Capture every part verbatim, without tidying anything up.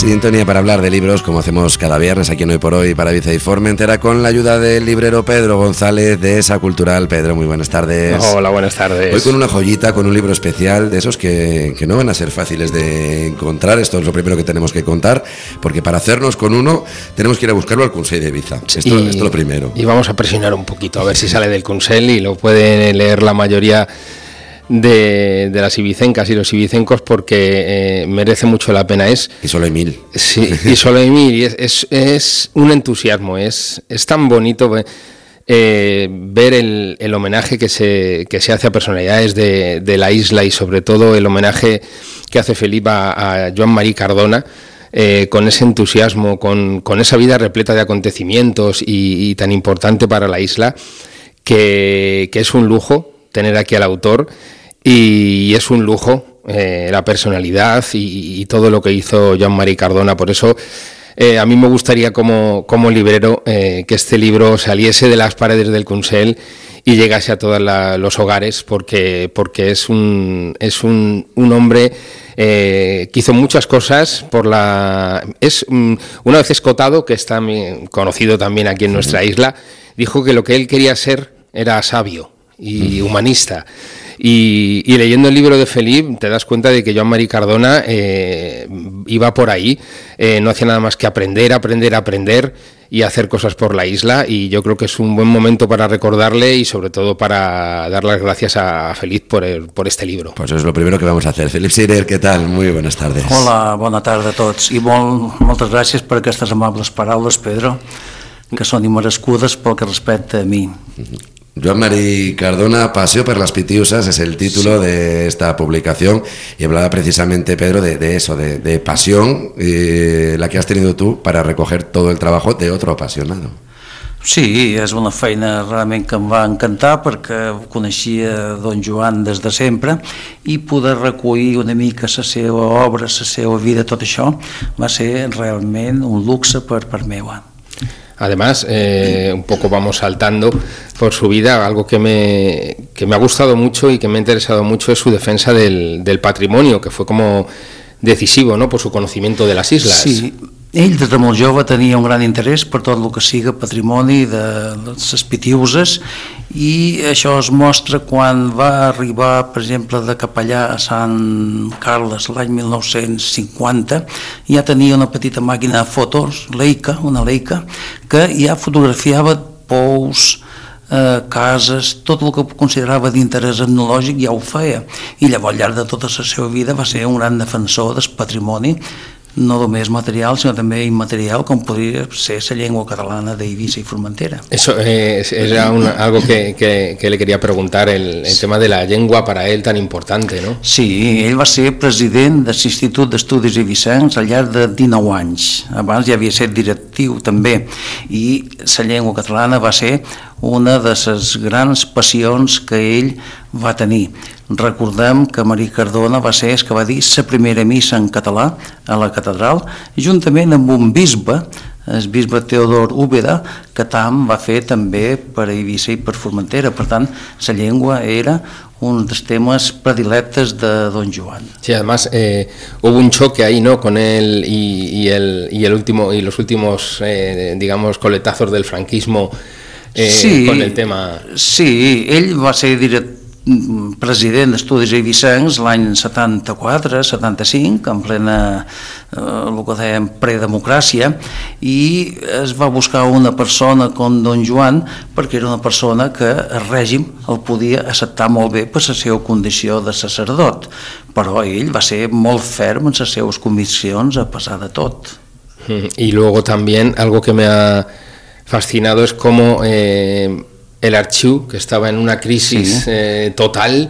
Sintonía para hablar de libros, como hacemos cada viernes aquí en Hoy por Hoy para Ibiza y Formentera, con la ayuda del librero Pedro González de Esa Cultural. Pedro, muy buenas tardes. Hola, buenas tardes. Hoy con una joyita, con un libro especial, de esos que, que no van a ser fáciles de encontrar. Esto es lo primero que tenemos que contar, porque para hacernos con uno tenemos que ir a buscarlo al Consell de Ibiza. Esto, y, esto es lo primero. Y vamos a presionar un poquito, a ver si sale del Consell y lo puede leer la mayoría De, de las ibicencas y los ibicencos, porque eh, merece mucho la pena. Es, y solo hay mil. Sí, y solo hay mil. Y es, es, es un entusiasmo, es, es tan bonito eh, ver el, el homenaje que se, que se hace a personalidades de, de la isla, y sobre todo el homenaje que hace Felip a, a Joan Marí Cardona, eh, con ese entusiasmo, con, con esa vida repleta de acontecimientos y, y tan importante para la isla, que, que es un lujo tener aquí al autor. Y es un lujo eh, la personalidad y, y todo lo que hizo Joan Marí Cardona. Por eso eh, a mí me gustaría como, como librero eh, que este libro saliese de las paredes del Consell y llegase a todos la, los hogares, porque, porque es un, es un, un hombre eh, que hizo muchas cosas por la... Es um, una vez escotado, que está conocido también aquí en nuestra isla, dijo que lo que él quería ser era sabio y humanista. Y, y leyendo el libro de Felip te das cuenta de que Joan Marí Cardona eh, iba por ahí, eh, no hacía nada más que aprender, aprender, aprender y hacer cosas por la isla, y yo creo que es un buen momento para recordarle y sobre todo para dar las gracias a Felip por, el, por este libro. Pues eso es lo primero que vamos a hacer. Felip Seirer, ¿qué tal? Muy buenas tardes. Hola, bona tarda a tots, i molt, moltes gràcies per aquestes amables paraules, Pedro, que són immerescudes pel que respecta a mi. Joan Marí Cardona, Paseo por las Pitiusas, es el título sí. de esta publicación, y hablaba precisamente, Pedro, de, de eso, de, de pasión, eh, la que has tenido tú para recoger todo el trabajo de otro apasionado. Sí, és una feina realment que em va encantar, perquè coneixia Don Joan des de sempre, i poder recollir una mica la seva obra, la seva vida, tot això, va ser realment un luxe per, per meua. Además, eh, un poco vamos saltando por su vida. Algo que me, que me ha gustado mucho y que me ha interesado mucho es su defensa del, del patrimonio, que fue como decisivo, ¿no?, por su conocimiento de las islas. Sí, ell des de molt jove tenia un gran interès per tot el que siga patrimoni de les Pitiuses, i això es mostra quan va arribar, per exemple, de capellà a Sant Carles l'any mil nou-cents cinquanta. Ja tenia una petita màquina de fotos, Leica, una Leica, que ja fotografiava pous, eh, cases, tot el que considerava d'interès etnològic ja ho feia, i llavors al llarg de tota la seva vida va ser un gran defensor del patrimoni, no només material, sinó també immaterial, com podria ser la llengua catalana d'Eivissa i Formentera. Eso eh, era una, algo que, que, que le quería preguntar, el, el tema de la llengua para él tan importante, ¿no? Sí, ell va ser president de l'Institut d'Estudis Eivissencs al llarg de dinou anys. Abans ja havia estat directiu també, i la llengua catalana va ser una de les grans passions que ell va tenir. Recordem que Marí Cardona va ser el que va dir la primera missa en català a la catedral, juntament amb un bisbe, el bisbe Teodor Úbeda, que tam va fer també per Eivissa i per Formentera. Per tant, la llengua era un dels temes predilectes de Don Joan. Sí, además eh, hubo un choque ahí, ¿no?, con él y, y, el, y, el último, y los últimos, eh, digamos, coletazos del franquismo eh, sí, con el tema. Sí, ell va ser director, president d'Estudis Eivissencs l'any setanta-quatre setanta-cinc, en plena eh, el que dèiem predemocràcia, i es va buscar una persona com Don Joan perquè era una persona que el règim el podia acceptar molt bé per la seva condició de sacerdot, però ell va ser molt ferm en les seves conviccions a pesar de tot. Y luego también algo que me ha fascinado es cómo eh, el archivo, que estaba en una crisis sí. eh, total,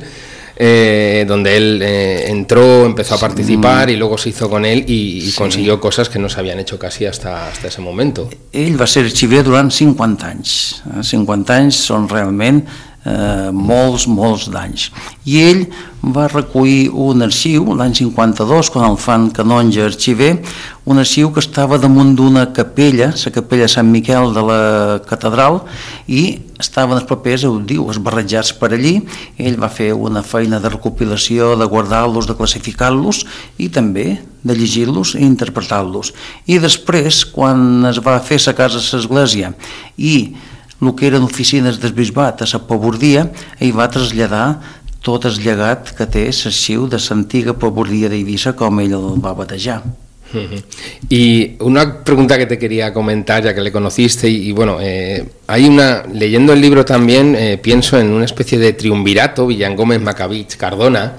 eh, donde él eh, entró, empezó a participar, sí. y luego se hizo con él y, y sí. consiguió cosas que no se habían hecho casi hasta, hasta ese momento. Ell va ser arxiver durant cinquanta anys. cinquanta anys són realment eh, molts, molts d'anys. I ell va recollir un arxiu l'any cinquanta-dos, quan el fan canonge arxiver, un arxiu que estava damunt d'una capella, la capella Sant Miquel de la catedral, i estaven els papers, ho diu, esbarrejats per allí. Ell va fer una feina de recopilació, de guardar-los, de classificar-los i també de llegir-los i interpretar-los. I després, quan es va fer la casa a l'església i el que eren oficines del bisbat a la Pabordia, ell va traslladar tot el llegat que té l'arxiu de l'antiga Pabordia d'Eivissa, com ell el va batejar. Uh-huh. Y una pregunta que te quería comentar, ya que le conociste, y, y bueno, eh, hay una, leyendo el libro también, eh, pienso en una especie de triunvirato, Villangómez, Macabich, Cardona.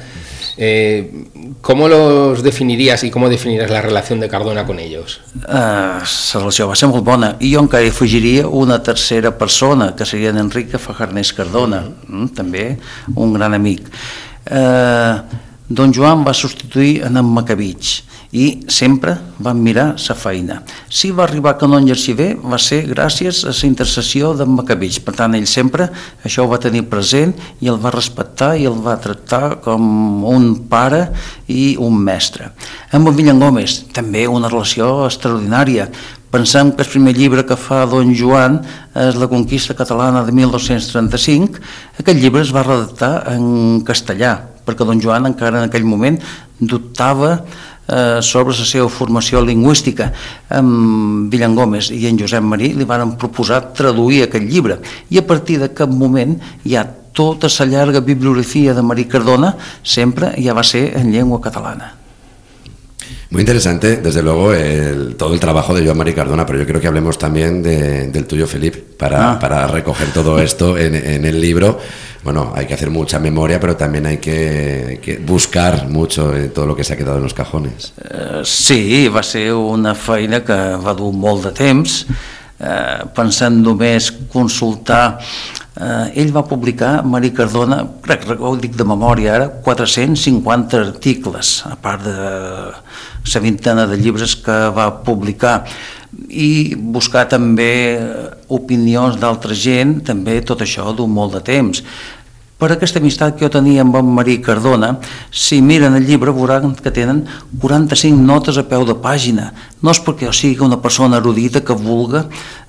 Eh, ¿Cómo los definirías y cómo definirías la relación de Cardona con ellos? Uh, la relació va ser molt bona, i jo encara hi afegiria una tercera persona, que seria en Enrique Fajarnés Cardona, uh-huh. mm, també un gran amic. Uh, Don Joan va substituir en en Macabich, i sempre van mirar sa feina. Si va arribar canonge arxiver va ser gràcies a la intercessió d'en Macabich, per tant ell sempre això ho va tenir present i el va respectar i el va tractar com un pare i un mestre. Amb en Villangómez també una relació extraordinària. Pensem que el primer llibre que fa Don Joan és La conquista catalana de mil dos-cents trenta-cinc. Aquest llibre es va redactar en castellà, perquè Don Joan encara en aquell moment dubtava eh, sobre la seva formació lingüística. En Villangómez i en Josep Marí li van proposar traduir aquest llibre, i a partir d'aquest moment hi ha tota la llarga bibliografia de Marí Cardona, sempre ja va ser en llengua catalana. Muy interesante, desde luego, el, todo el trabajo de Joan Marí Cardona, pero yo creo que hablemos también de, del tuyo, Felip, para, ah. para recoger todo esto en, en el libro. Bueno, hay que hacer mucha memoria, pero también hay que, hay que buscar mucho en todo lo que se ha quedado en los cajones. Uh, sí, va ser una feina que va dur molt de temps, uh, pensant només consultar. Uh, ell va publicar, Marí Cardona, crec que ho dic de memòria ara, quatre-cents cinquanta articles, a part de la vintena de llibres que va publicar, i buscar també opinions d'altra gent, també tot això du molt de temps. Per aquesta amistat que jo tenia amb en Marí Cardona, si miren el llibre veuran que tenen quaranta-cinc notes a peu de pàgina. No és perquè jo sigui una persona erudita que vulga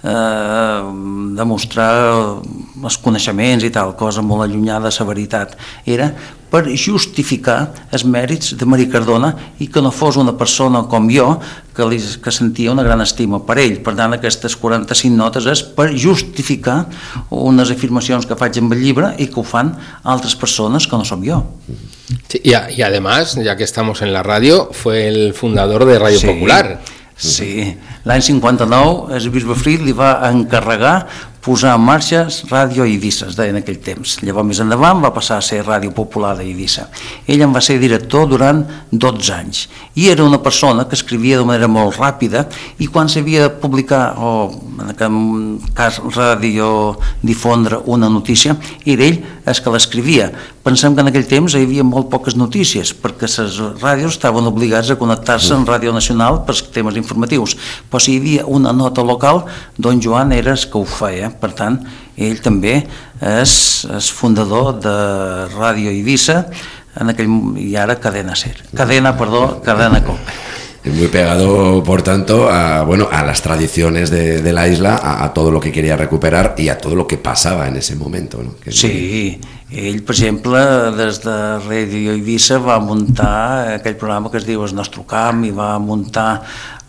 eh, demostrar els coneixements i tal, cosa molt allunyada de la veritat. Era per justificar els mèrits de Marí Cardona i que no fos una persona com jo que, li, que sentia una gran estima per ell. Per tant, aquestes quaranta-cinc notes és per justificar unes afirmacions que faig en el llibre i que ho fan altres persones que no som jo. Sí, y, a, y además, ya que estamos en la radio, fue el fundador de Radio sí, Popular. Sí, l'any cinquanta-nou el bisbe Frit li va encarregar posar en marxa Ràdio Eivissa, es deia en aquell temps. Llavors, més endavant, va passar a ser Ràdio Popular d'Eivissa. Ell en va ser director durant dotze anys i era una persona que escrivia de manera molt ràpida, i quan s'havia de publicar, o en aquest cas radiodifondre una notícia, era ell el que l'escrivia. Pensem que en aquell temps hi havia molt poques notícies, perquè les ràdios estaven obligats a connectar-se en Ràdio Nacional per temes informatius, però si hi havia una nota local, Don Joan era el que ho feia. Per tant, ell també és, és fundador de Ràdio Eivissa, en aquell, i ara Cadena Ser. Cadena, perdó, Cadena Cope. Muy pegado, por tanto, a, bueno, a las tradiciones de, de la isla, a, a todo lo que quería recuperar y a todo lo que pasaba en ese momento, ¿no? Que sí, ell, per exemple, des de Ràdio Eivissa va muntar aquell programa que es diu El Nostre Camp, i va muntar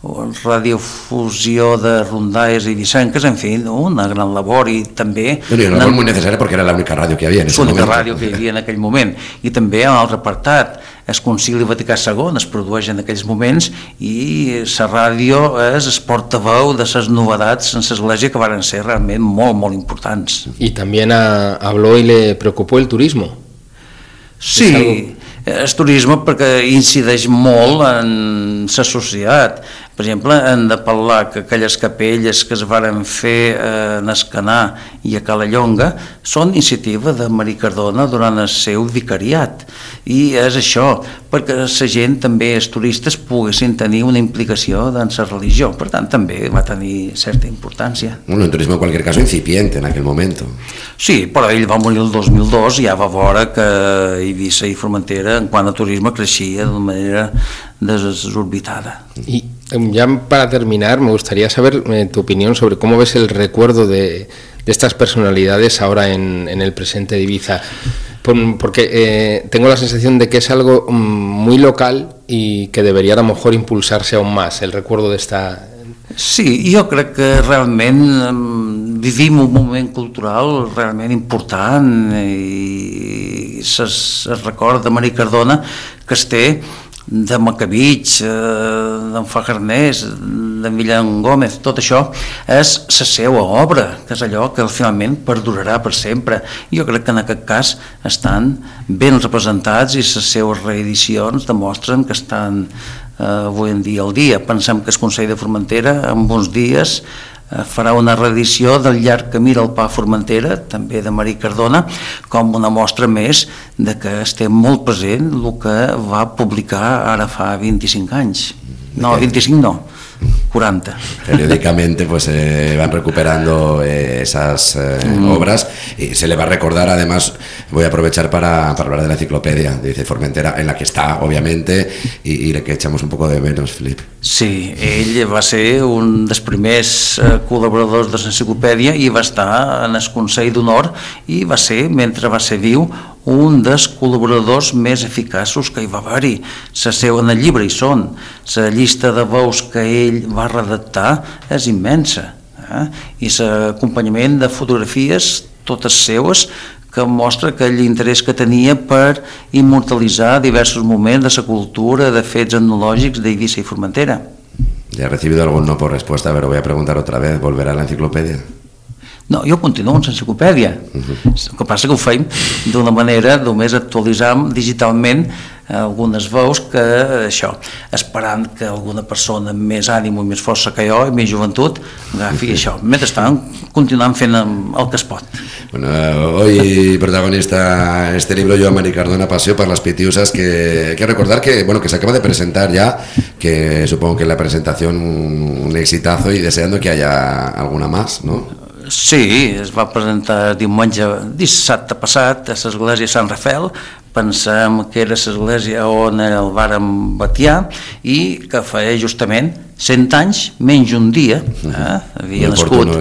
radiofusió de rondalles i vicenques, en fi, una gran labor, i també... Bueno, y una labor muy necesaria porque era la única radio que había en ese momento. L'única ràdio que hi havia en aquell moment. I també en l'altre apartat, el Concili Vaticà segon es produeix en aquells moments, i la ràdio és el portaveu de les novedats en l'església que van ser realment molt, molt importants. I també habló i le preocupó el turismo. Sí, el turisme perquè incideix molt en la societat. Per exemple, hem de parlar que aquelles capelles que es varen fer a Nascanar i a Calellonga són iniciativa de Marí Cardona durant el seu vicariat, i és això, perquè la gent també, els turistes, poguessin tenir una implicació en la religió, per tant també va tenir certa importància. Bueno, un turismo en cualquier caso incipiente en aquel momento. Sí, però ell va morir el dos mil dos i ja va veure que Eivissa i Formentera en quant a turisme creixia d'una manera desorbitada. Y ya para terminar, me gustaría saber eh, tu opinión sobre cómo ves el recuerdo de, de estas personalidades ahora en, en el presente de Ibiza. Por, porque eh, tengo la sensación de que es algo mm, muy local y que debería a lo mejor impulsarse aún más, el recuerdo de esta... Sí, jo crec que realment eh, vivim un moment cultural realment important i es, es recorda de Marí Cardona que es té de Macavitx, eh, d'en Fajarnés, d'en Millán Gómez, tot això és la seva obra, que és allò que finalment perdurarà per sempre. Jo crec que en aquest cas estan ben representats i les seves reedicions demostren que estan eh, avui en dia al dia. Pensem que el Consell de Formentera en uns dies farà una reedició del llarg camí del Pa Formentera, també de Marí Cardona, com una mostra més de que estem molt present el que va publicar ara fa vint-i-cinc anys. No, vint-i-cinc no, cuarenta. Periódicamente pues eh, van recuperando eh, esas eh, mm. obras y se le va a recordar, además voy a aprovechar para, para hablar de la enciclopedia de Ibiza y Formentera, en la que está obviamente y, y que echamos un poco de menos, Felip. Sí, ell va ser un dels primers eh, col·laboradors de l'enciclopèdia i va estar en el Consell d'Honor i va ser, mentre va ser viu, un dels col·laboradors més eficaços que hi va haver-hi. La seva en el llibre hi són. La llista de veus que ell va redactar és immensa, eh? I l'acompanyament de fotografies, totes seues, que mostra aquell interès que tenia per immortalitzar diversos moments de la cultura, de fets etnològics d'Eivissa i Formentera. Ya he recibido algún no por respuesta, pero voy a preguntar otra vez. ¿Volverá a la enciclopedia? No, jo continuo amb l'enciclopèdia. Uh-huh. El que passa que ho feim d'una manera, només actualitzam digitalment algunes veus que això, esperant que alguna persona amb més ànim i més força que jo i més joventut agafi uh-huh. això. Mentrestant, continuem fent el que es pot. Bueno, hoy protagonista este libro, Joan Marí Cardona, Paseo por las Pitiusas, que hay que recordar que, bueno, que se acaba de presentar ya, que supongo que la presentación un, un exitazo y deseando que haya alguna más, ¿no? Sí, es va presentar diumenge, dissabte passat a l'església Sant Rafael. Pensem que era l'església on el vàrem batiar i que feia justament cent anys menys un dia. Eh? Havia nascut,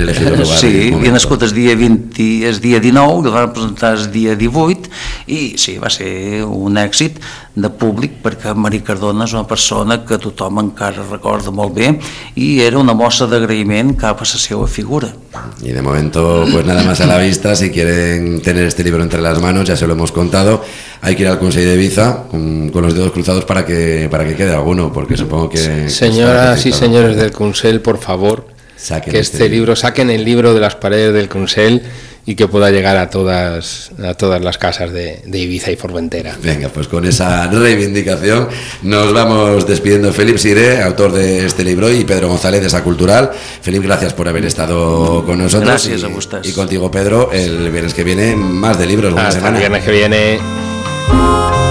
sí, havia nascut el dia vint, el dia dinou, el van presentar el dia divuit i sí, va ser un èxit de públic perquè Marí Cardona és una persona que tothom encara recorda molt bé y era una mostra d'agraïment cap a la seva figura. Y de momento, pues nada más a la vista. Si quieren tener este libro entre las manos, ya se lo hemos contado, hay que ir al Consell de Ibiza con, con los dedos cruzados para que, para que quede alguno, porque supongo que... Señoras y señores del Consell, por favor, saquen que este, este libro, saquen el libro de las paredes del Consell y que pueda llegar a todas a todas las casas de, de Ibiza y Formentera. Venga, pues con esa reivindicación nos vamos despidiendo. Felip Siré, autor de este libro, y Pedro González de Esa Cultural. Felip, gracias por haber estado con nosotros. Gracias y, a ustedes. Y contigo, Pedro, el viernes que viene más de libros. Buena Hasta semana. el viernes que viene.